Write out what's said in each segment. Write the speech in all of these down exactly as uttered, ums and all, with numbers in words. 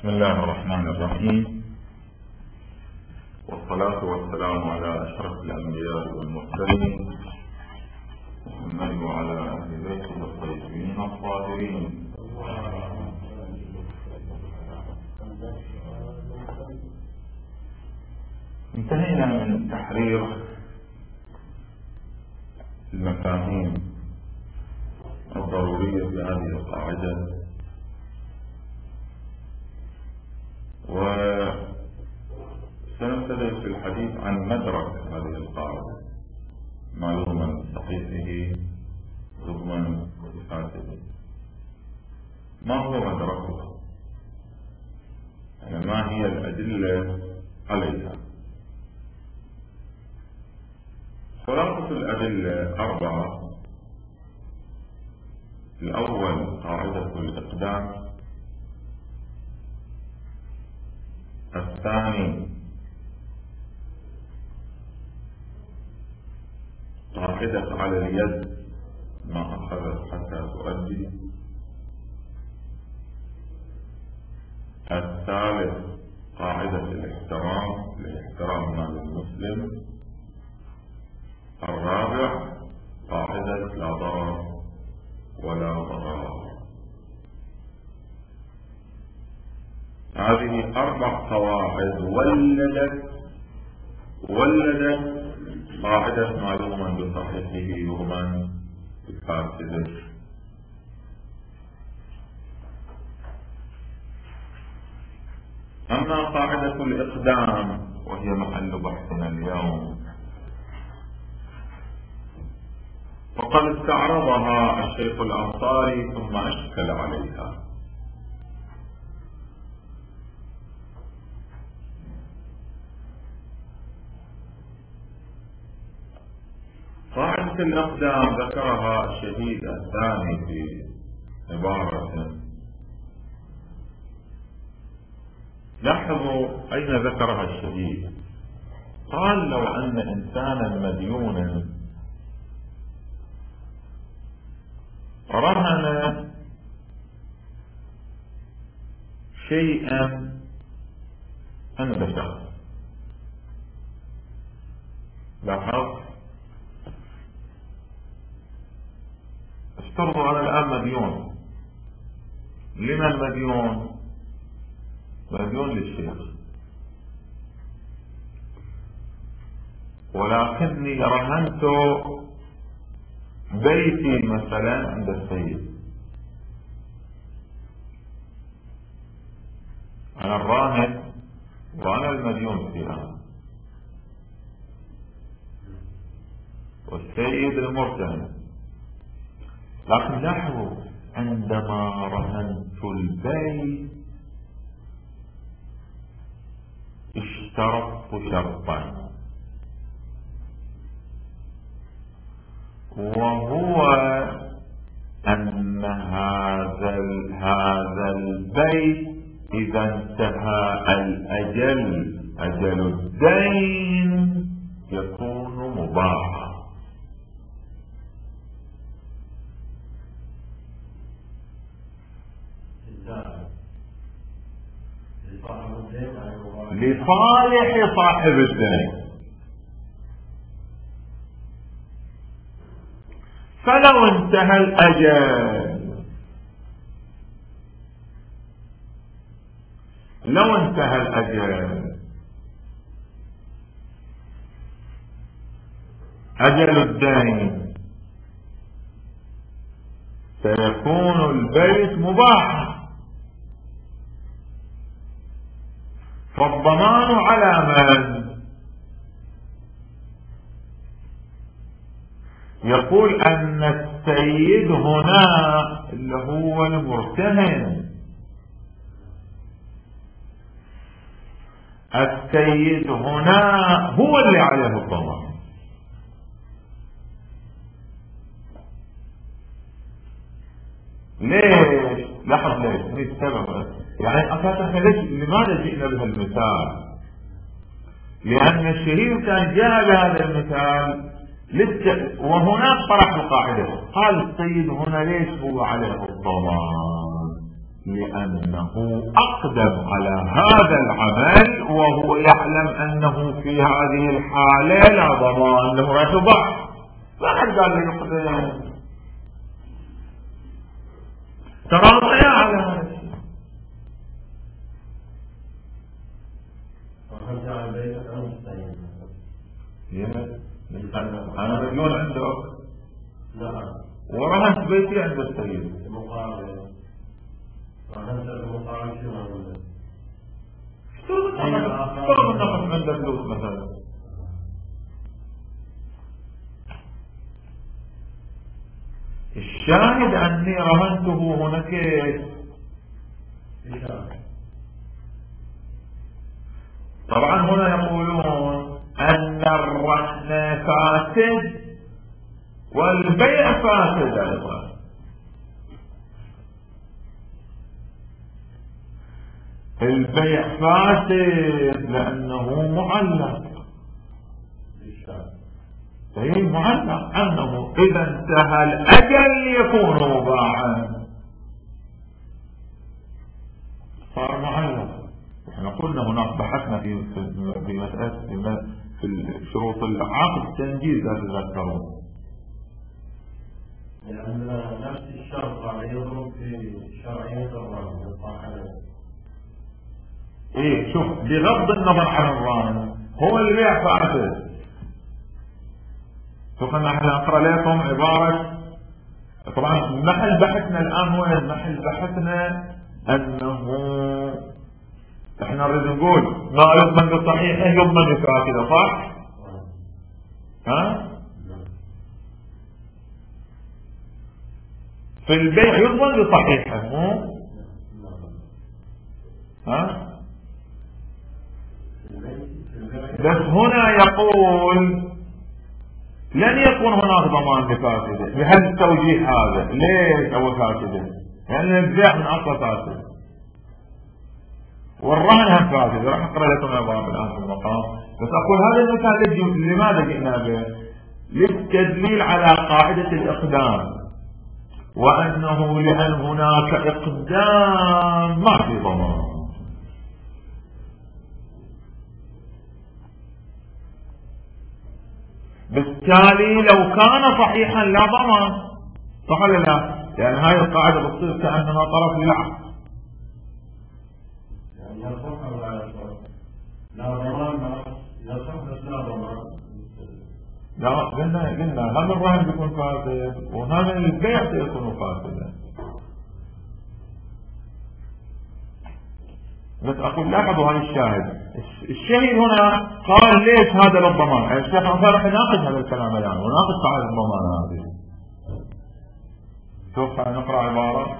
بسم الله الرحمن الرحيم، والصلاة والسلام على أشرف الأنبياء والمرسلين محمد وعلى أهل بيته الطيبين الطاهرين. انتهينا من تحرير المفاهيم الضرورية في هذه القاعدة، وسنبتدئ في الحديث عن مدرك هذه القاعدة، معلوما بصحيحه ضمن صفاته. ما هو مدركها؟ يعني ما هي الأدلة عليها؟ خلاصة الأدلة أربعة. الأول قاعدة الإقدام، الثاني قاعدة على اليد ما أخذت حتى تؤدي، الثالث قاعدة الاحترام لاحترام مال المسلم، الرابع قاعدة لا ضرر ولا ضرار. هذه أربع قواعد ولدت ولدت قاعدة معلوما بصحيحه ومن بفاسده. أما قاعدة الإقدام وهي محل بحثنا اليوم، فقد استعرضها الشيخ الأنصاري ثم أشكل عليها. قاعدة الإقدام ذكرها الشهيد الثاني في عبارة، لاحظوا أين ذكرها الشهيد. قال: لو أن إنسانا مديونا رهن شيئا عند شخص، لاحظ، افترضوا أنا الآن مديون. لمن المديون؟ مديون للشيخ، ولكني رهنت بيتي مثلا عند السيد. أنا الراهن وأنا المديون فيها، والسيد المرتهن. لكن لاحظوا، عندما رهنت البيت اشترطت شرطا، وهو أن هذا هذا البيت إذا انتهى الأجل أجل الدين يكون مباحا. لصالح صاحب الدين. فلو انتهى الأجل لو انتهى الأجل أجل الدين سيكون البيت مباحا، فالضمان على من؟ يقول أن السيد هنا اللي هو المرتهن، السيد هنا هو اللي عليه الضمان. ليش؟ لاحظ ليش؟ ليش السبب؟ يعني أساسا ليش لماذا جئنا بهالمثال؟ لأن الشهيد كان جاء بهذا المثال لسه، وهناك طرح القاعدة. قال السيد هنا ليش هو عليه الضمان؟ لأنه أقدم على هذا العمل وهو يعلم أنه في هذه الحالة لا ضمان له راح يضح، فقد قال لي يقدم تراضي على هذا الشيء. أنا مليون عندك ورهنت بيتي عند السيد فرض النقص عند فلوس مثلا، الشاهد أني رهنته هنا كيف؟ طبعا هنا يقولون أن الرهن فاسد والبيع فاسد أيضا. البيع فاسد لأنه معلق، أي معلق أنه إذا انتهى الأجل يكون مباعا، صار معلق. احنا قلنا هناك بحثنا في في مسألة في شروط العقد التنجيز لا تذكرون، لأن نفس الشرط على يضرب في شرعية الرهن. ايه شوف، بغض النظر عن الرهن هو البيع فاسد. شوف احنا نقرأ لكم عبارة، طبعا محل بحثنا الآن وين؟ محل بحثنا أنه احنا نريد نقول ما يضمن بالصحيح يضمن بالفاسد، صح؟ ها؟ في البيع يضمن بصحيحه مو؟ ها؟ بس هنا يقول لن يكون هناك ضمان بفاسده بهذا التوجيه هذا. ليش هو فاسده؟ لأن البيع من أصل فاسد والرهن هم فاسد. راح أقرأ لكم عبارة الآن في المقام، بس أقول هذا المثال لماذا جئنا به؟ للتدليل على قاعدة الإقدام، وأنه لأن هناك إقدام ما في ضمان. بالتالي لو كان صحيحا لا ضمان، صح ولا لا؟ لأن هاي القاعدة بتصير كأنها طرف للعقد. لا ضمان، لا صحبة لا ضمان. لا قلنا قلنا هذا الرهن بيكون فاسد وهذا البيع سيكون فاسدا. بس أقول لاحظوا هذا الشاهد، الشهيد هنا قال ليش هذا للضمان؟ الشيخ صالح يناقض هذا الكلام الآن وناقض قاعدة الضمان هذه. شوف نقرأ عبارة،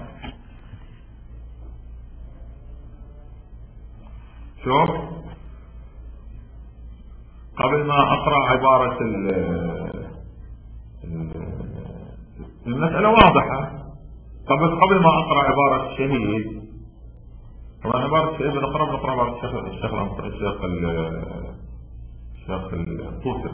شوف قبل ما أقرأ عبارة المسألة واضحة، قبل قبل ما أقرأ عبارة الشهيد، طبعا عبارة الشهيد بنقرأ بنقرأ عبارة الشيخ الشيخ الشيخ الشيخ الطوسي.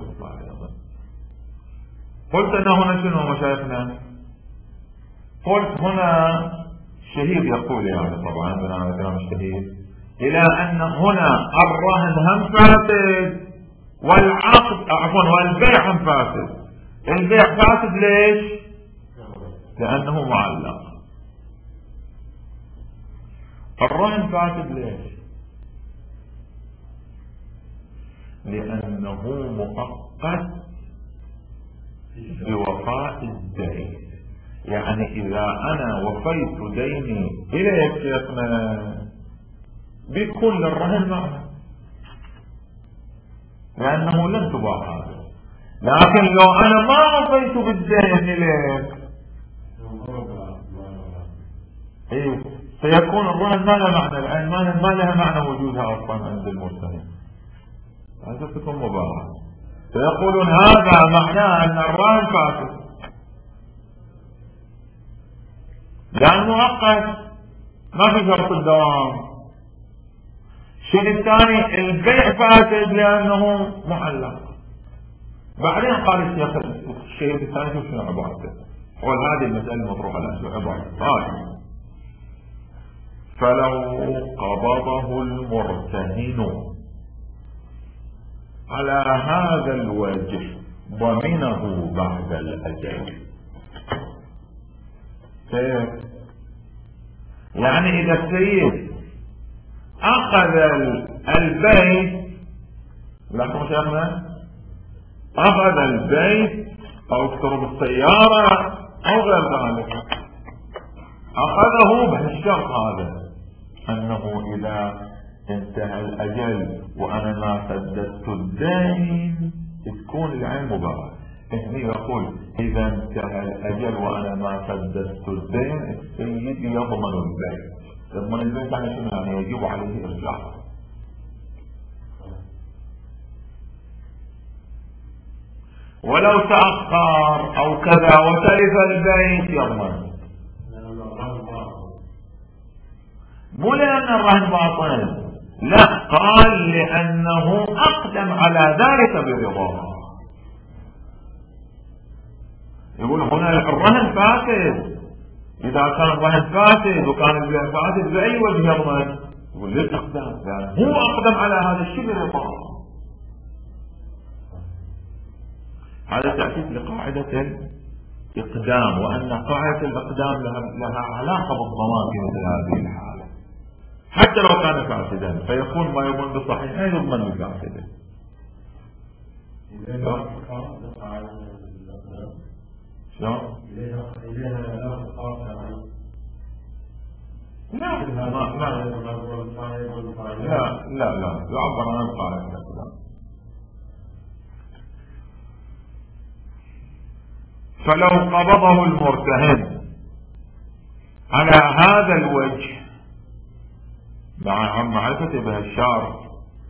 قلت أن هنا شنو مشايخنا؟ قلت هنا الشهيد يقول يعني طبعا من هذا كلام الشهيد إلى أن هنا الرهن هم فاسد والعقد عفوا والبيع هم فاسد. البيع فاسد ليش؟ لأنه معلق. الرهن فاسد ليش؟ لأنه مؤقت بوفاء الدين. يعني إذا أنا وفيت ديني إليك شيخنا بكل الرهن معنا، لأنه لن تباع هذا. لكن لو أنا ما وفيت بالدين إليك إيه سيكون الرهن ما له معنى، لأن ما لها معنى وجودها أصلا عند المرتهن، هذا تكون مباعة. فيقولون هذا معناه أن الرهن فاسد لأنه مؤقت ما في شرط الدوام. الشيء الثاني البيع فاسد لأنه معلق. بعدين قال الشيخ الشيء الثاني شوف شنو عبارته، قال هذه المسألة المطروحة الآن شو عبارة؟ قال فلو قبضه المرتهن على هذا الوجه ضمنه بعد الأجل. كيف؟ يعني إذا السيد أخذ البيت، لاحظوا شيخنا، أخذ البيت أو اقترب السيارة أو غير ذلك، أخذه بهالشرط هذا أنه إذا انتهى الأجل وأنا ما سددت الدين تكون العين مباراة. هنا يقول إذا انتهى الأجل وأنا ما سددت الدين السيد يضمن البيت. يضمن البيت يعني شنو؟ يعني يجب عليه إرجاعه. ولو تأخر أو كذا وتلف البيت يضمن. مو لأن الرهن باطل، لا، قال لأنه أقدم على ذلك برضاه. يقول هنا الرهن فاسد، إذا كان الرهن فاسد وكان البيع فاسد بأي وجه يضمن؟ يقول للأقدام، يعني هو أقدم على هذا الشيء برضاه. هذا تأكيد لقاعدة الإقدام، وأن قاعدة الإقدام لها, لها علاقة بالضمان في مثل هذه الحالة، حتى لو كان فاسدا فيكون ما يضمن بالصحيح لا يضمن بالفاسد. شلون؟ لا لا لا لا لا يعبر عن قاعدة الإقدام. فلو قبضه المرتهن على هذا الوجه مع معرفة بهالشرط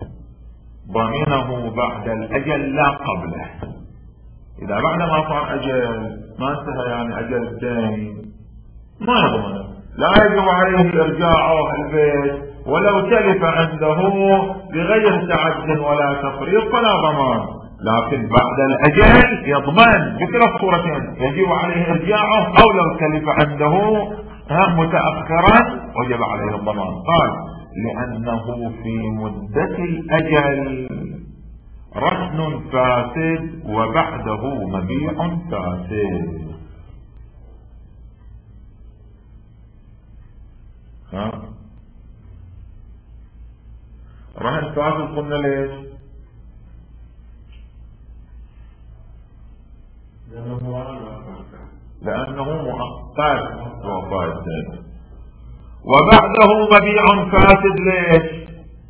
ضمنه بعد الأجل لا قبله. إذا بعد ما صار أجل ما انتهى يعني أجل الدين ما يضمنه، لا يجب عليه إرجاعه البيت، ولو تلف عنده بغير تعد ولا تفريط فلا ضمان. لكن بعد الأجل يضمن بكلا الصورتين، يجب عليه إرجاعه أو لو تلف عنده متأخرا وجب عليه الضمان. قال لأنه في مدة الأجل رهن فاسد وبعده مبيع فاسد. ها رهن فاسد قلنا ليش؟ لأنه مؤقت وفاة الدين، وبعده مبيع فاسد ليش؟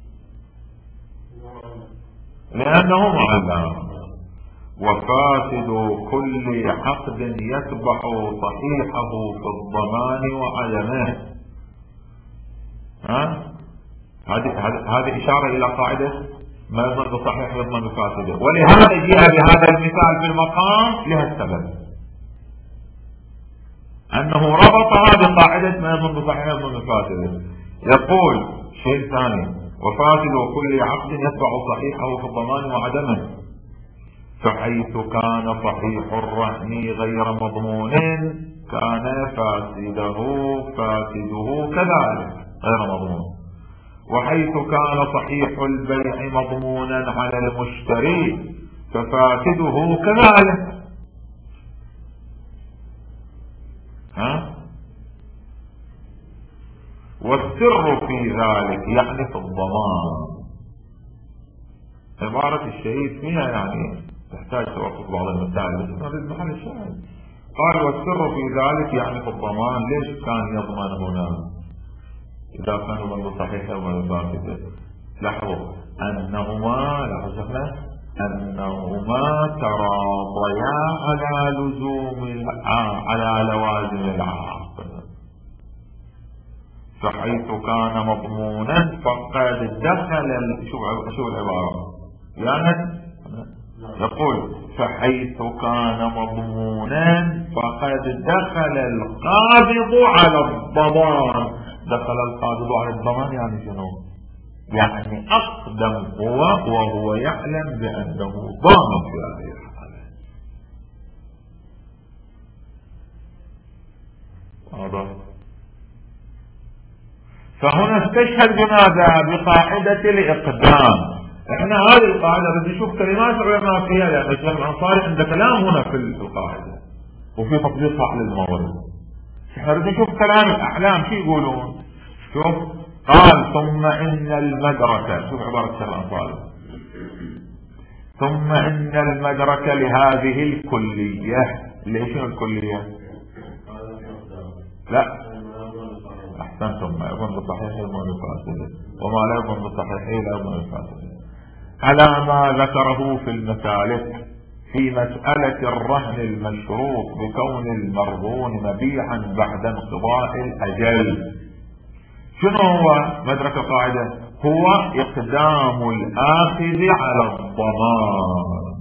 لأنه معلم. وفاسد كل عقد يتبع صحيحه في الضمان وعدمه. ها هذه هذه إشارة إلى قاعدة ما يضمن بصحيح يضمن بفاسده، ولهذا جاء بهذا المثال في المقام لها السبب أنه ربطها بقاعدة ما يضمن بصحيح يضمن بفاسده. يقول شيء ثاني: وفاسد كل عقد يتبع صحيحه في الضمان وعدمه، فحيث كان صحيح الرهن غير مضمون كان فاسده فاسده كذلك غير مضمون، وحيث كان صحيح البيع مضمونا على المشتري ففاسده كذلك. ها والسر في ذلك يعني في الضمان. عبارة الشهيد فيها يعني تحتاج توقف بعض المسائل بس نريد محل الشاهد. قال والسر في ذلك يعني في الضمان. ليش كان يضمن هنا إذا كان يضمن صحيح ولا فاسد؟ لاحظوا أنهما لاحظوا أنهما تراضيا على لزوم على لوازم العقد، فحيث كان مضمونا فقد دخل شو شو العبارة يعني يقول فحيث كان مضمونا فقد دخل القابض على الضمان. دخل القابض على الضمان يعني شنو؟ يعني أقدم هو وهو يعلم بأنه ضامن في هذه الحالة. هذا فهنا استشهد بماذا؟ بقاعدة الإقدام. احنا هذه القاعدة بدي نشوف كلمات العلماء فيها، لأن الشيخ الأنصاري عنده كلام هنا في القاعدة وفي تطبيقها على الموارد. احنا بدي نشوف كلام الأعلام شو يقولون. شوف قال ثم إن المدركة، شوف عبارة الشيخ الأنصاري، ثم إن المدركة لهذه الكلية. ليش الكلية؟ لا أحسنتم، ما يظن بالصحيح يظن بالفاسد، وما لا يظن بالصحيح لا يظن بالفاسد، على ما ذكره في المسالك في مسألة الرهن المشروط بكون المرهون مبيعا بعد انقضاء الأجل. شنو هو مدرك القاعدة؟ هو إقدام الآخذ على الضمان.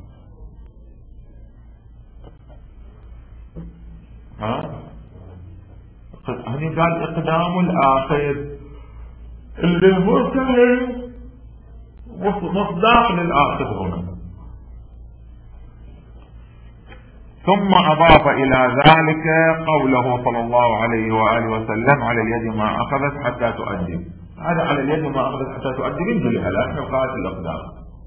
ها؟ هني قال إقدام الآخذ اللي المرتهن مصداق للآخذ هنا. ثم أضاف إلى ذلك قوله صلى الله عليه وآله وسلم على اليد ما أخذت حتى تؤدي. هذا على اليد ما أخذت حتى تؤدي من جلها، لا احنا قاعدة الإقدام.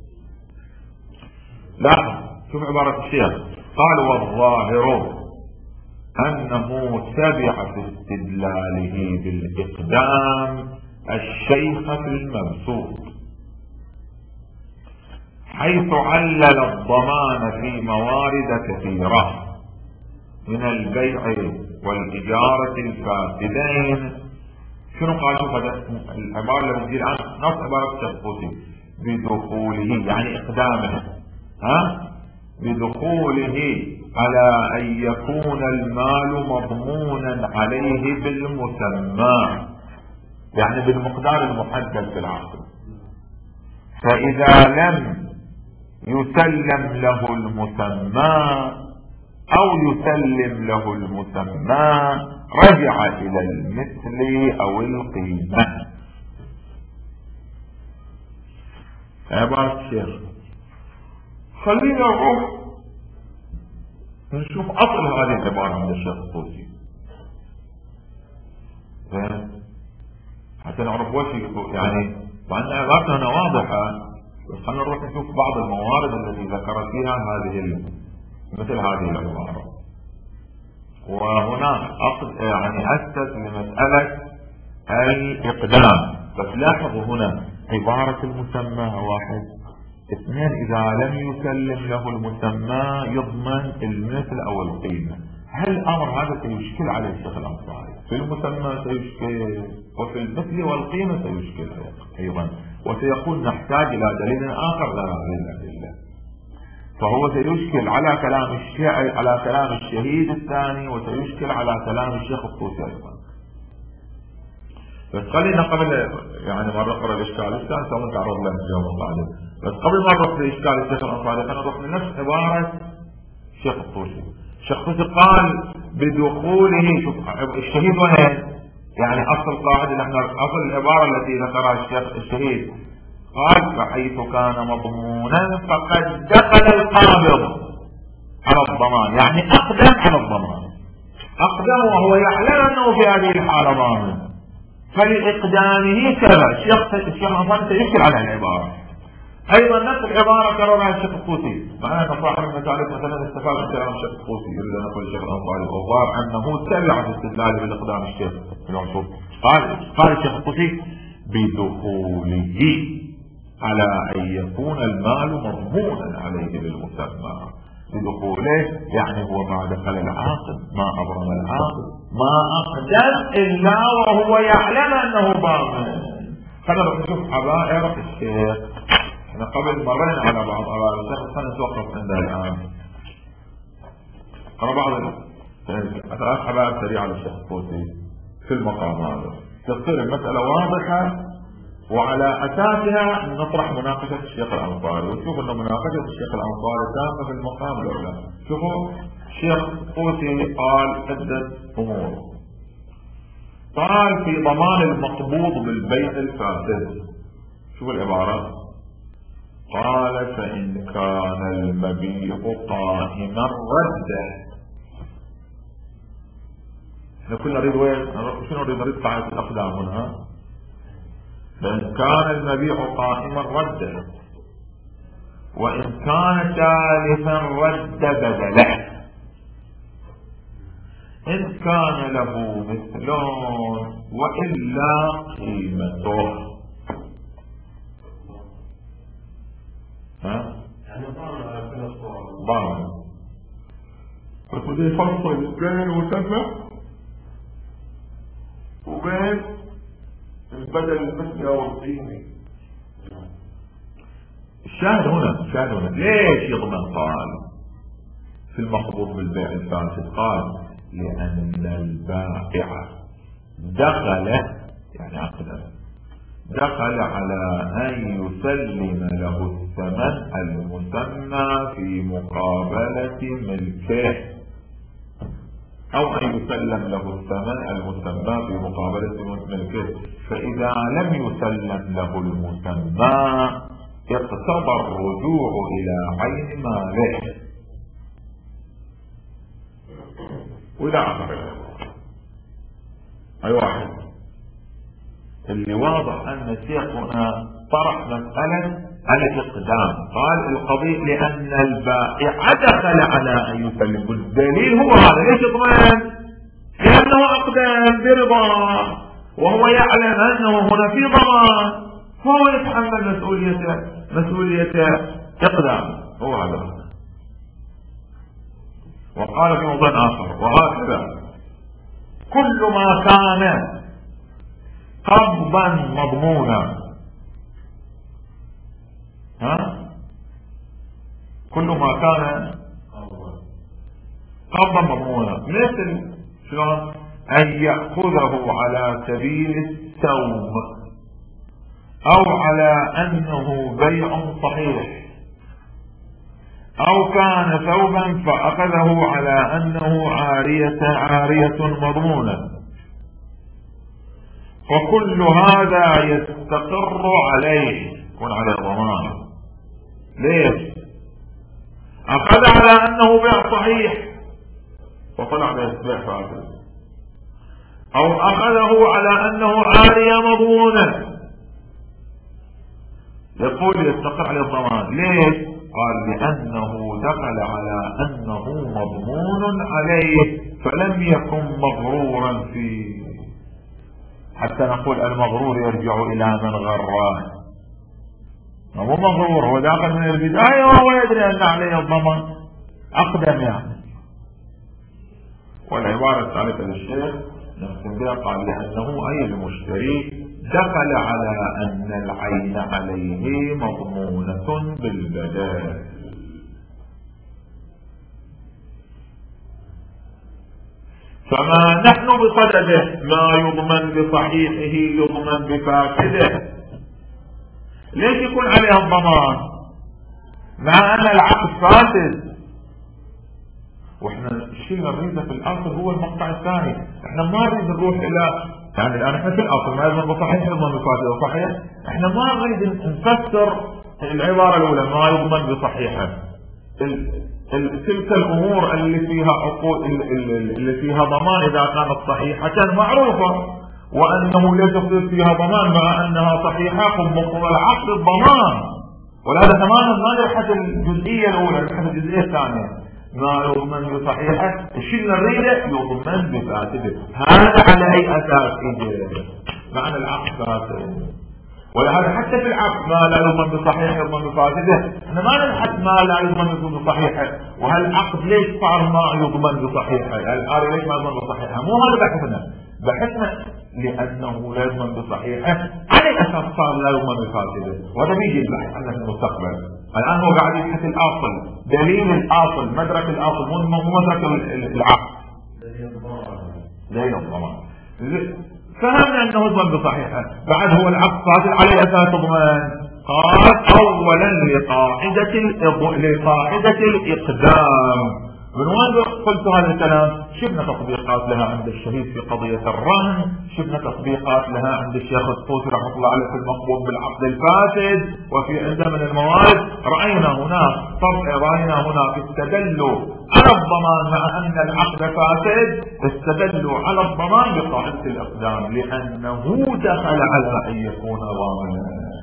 لاحظ شوف عبارة الشيخ، قال والظاهر أنه تبع في استدلاله بالإقدام الشيخ في المبسوط، حيث علل الضمان في موارد كثيرة من البيع والإجارة الفاسدين. شنو قال؟ شوف هذا العبارة اللي بنجي الآن نص عبارة الشخصوصي، بدخوله يعني إقدامه، ها بدخوله على أن يكون المال مضمونا عليه بالمسمى، يعني بالمقدار المحدد في العقد. فإذا لم يسلم له المسمى أو يسلم له المسمى رجع إلى المثل أو القيمة. عبارة الشيخ، خلينا نروح نشوف أصل هذه العبارة عند الشيخ الطوسي حتى نعرف وش يعني، وأن عبارتنا هنا واضحة، بس خلينا نروح نشوف بعض الموارد التي ذكرت فيها هذه مثل هذه العبارة. وهنا أصل يعني أسس لمسألة الإقدام. بس لاحظوا هنا عبارة المسمى واحد، اثنين إذا لم يسلم له المسمى يضمن المثل أو القيمة. هل الأمر هذا سيشكل على الشيخ الأنصاري؟ في المسمى سيشكل، وفي المثل والقيمة سيشكل أيضا، وسيقول نحتاج إلى دليل آخر غير هذه الأدلة. فهو سيشكل على كلام الشيعي، على كلام الشهيد الثاني، وسيشكل على كلام الشيخ الطوسي أيضا. بس خلينا قبل يعني ما نقرأ الإشكال الثاني سوف نتعرض له اليوم القادم. بس قبل ما نروح لإشكال الشيخ الأنصاري خلينا نروح لنفس عبارة الشيخ الطوسي. الشيخ الطوسي قال بدخوله، شوف الشهيد وين؟ يعني أصل القاعدة نحن أصل العبارة التي ذكرها الشيخ الشهيد، قال فحيث كان مضمونا فقد دخل القابض على الضمان، يعني أقدم على الضمان، أقدم وهو يعلم أنه في هذه الحالة ضامن، فلإقدامه كذا. الشيخ الشيخ الأنصاري سيشكل على العبارة. أيضا نفس العبارة كررها الشيخ الطوسي، معناها صاحب المسالك مثلا استفاد من كلام الشيخ الطوسي يريد أن يقول الشيخ الأنصاري، والظاهر أنه تبع في استدلاله بالإقدام الشيخ المنصور. قال قال الشيخ الطوسي بدخوله على أن يكون المال مضمونا عليه بالمسمى. بدخوله يعني هو ما دخل العاقد، ما أبرم العاقد، ما أقدم إلا وهو يعلم أنه ضامن. خلينا نشوف عبائر الشيخ. احنا قبل مرينا على بعض عبائر الشيخ، خلينا نتوقف عندها الآن. أنا بعض ثلاث عبائر سريعة للشيخ الطوسي في المقام هذا، تصير المسألة واضحة، وعلى أساسها نطرح مناقشة الشيخ الأنصاري، ونشوف أن مناقشة الشيخ الأنصاري تامة في المقام الأولى. شوفوا الشيخ الطوسي قال عدة أمور. قال في ضمان المقبوض بالبيع الفاسد، شوفوا العبارة، قال فإن كان المبيع قائما رده. كنا نريد وين؟ شنو نريد؟ نريد قاعدة الأقدام هنا. فإن كان المبيع قائما رد، وإن كان تالفا رد بدله. إن كان له مثلون وإلا قيمته. ها؟ يعني ضامن. فبدي يفصل بين المسمى وبين البدل المثلي أو القيمي. الشاهد هنا الشاهد هنا ليش يضمن؟ قال في المقبوض بالبيع الفاسد، قال لأن البائع دخل يعني عقدا دخل على أن يسلم له الثمن المسمى في مقابلة ملكه، أو أن يسلم له الثمن المسمى في مقابلة ملكه. فإذا لم يسلم له المسمى اقتضى الرجوع إلى عين ماله وإلى آخره. أي واحد اللي واضح أن شيخنا طرح مسألة الإقدام، قال القضية لأن البائع دخل على أن يسلم. الدليل هو هذا. ليش يضمن؟ لأنه أقدم برضا وهو يعلم أنه هنا في ضمان، فهو يتحمل مسؤوليته مسؤوليته إقدام. هو هذا. وقال في موضوع آخر وهكذا كل ما كان قبضا مضمونا، ها كل ما كان قبضا مضمونا، مثل شلون؟ أن يأخذه على سبيل السوم أو على أنه بيع صحيح، أو كان ثوبا فأخذه على أنه عارية عارية مضمونة. وكل هذا يستقر عليه، يكون على ضمان. ليش؟ أخذ على أنه بيع صحيح وطلع بيع فاسد، أو أخذه على أنه عارية مضمونة، يقول يستقر عليه الضمان. ليش؟ قال لأنه دخل على أنه مضمون عليه فلم يكن مغرورا فيه، حتى نقول المغرور يرجع إلى من غراه. ما هو مغرور، هو داخل من البداية وهو يدري أن عليه الضمان، أقدم يعني. والعبارة الثالثة للشيخ نختم بها، قال لأنه أي المشتري دخل على أن العين عليه مضمونة بالبدل. فما نحن بصدده ما يضمن بصحيحه يضمن بفاسده. ليش يكون عليه الضمان مع أن العقد فاسد؟ واحنا الشيء اللي نريده في الاصل هو المقطع الثاني. احنا ما نريد نروح الى يعني الان احنا في الاصل ما يضمن بصحيح يضمن بفاسد صحيح. احنا ما نريد نفسر العباره الاولى ما يضمن بصحيحه. تلك الامور اللي فيها عقود اللي فيها ضمان اذا كانت صحيحه معروفه، وانه لا يصير فيها ضمان مع انها صحيحه بمقتضى العقد الضمان. ولهذا تماما ما نبحث الجزئيه الاولى، نبحث الجزئيه الثانيه. ما يضمن بصحيحه الشيء اللي نريده يضمن بفاسده. هذا على اي اساس يجي؟ معنى العقد فاسد. ولهذا حتى في العقد ما لا يضمن بصحيحه يضمن بفاسده. احنا ما نبحث ما لا يضمن بصحيحه، وهالعقد ليش صار ما يضمن بصحيحه؟ الآن ليش ما يضمن بصحيحه؟ مو هذا بحثنا. بحثنا لانه لا يضمن بصحيحه على اساس صار لا يضمن بفاسده، وهذا بيجي البحث عنه في المستقبل. الآن هو قاعد يبحث الأصل، دليل الأصل، مدرك الأصل، مو مدرك العقد. دليل الضمان. فهمنا أنه يضمن بصحيحة، بعد هو العقد فاسد على أساس تضمن. قال أولا لقاعدة لقاعدة الإقدام. من وين قلت هذا الكلام؟ شفنا تطبيقات لها عند الشهيد في قضية الرهن، شفنا تطبيقات لها عند الشيخ الطوسي رحمه الله عليه في المقبوض بالعقد الفاسد، وفي عدة من المواد رأينا هناك طبع رأينا هناك استدلوا على الضمان مع أن العقد فاسد، استدلوا على الضمان بقاعدة الإقدام لأنه دخل على أن يكون ضامنا.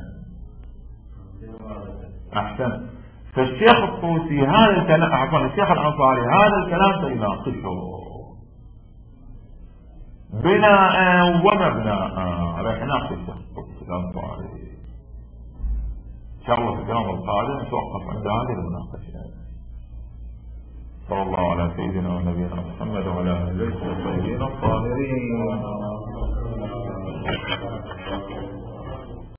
أحسن. فالشيخ الطوسي هذا الكلام، عفوا الشيخ الأنصاري هذا الكلام سيناقشه بناء ومبناء. راح يناقش الشيخ الطوسي الأنصاري إن شاء الله في الكلام القادم. نتوقف عند هذه المناقشة. صلى الله على سيدنا ونبينا محمد وعلى آله وصحبه الطاهرين.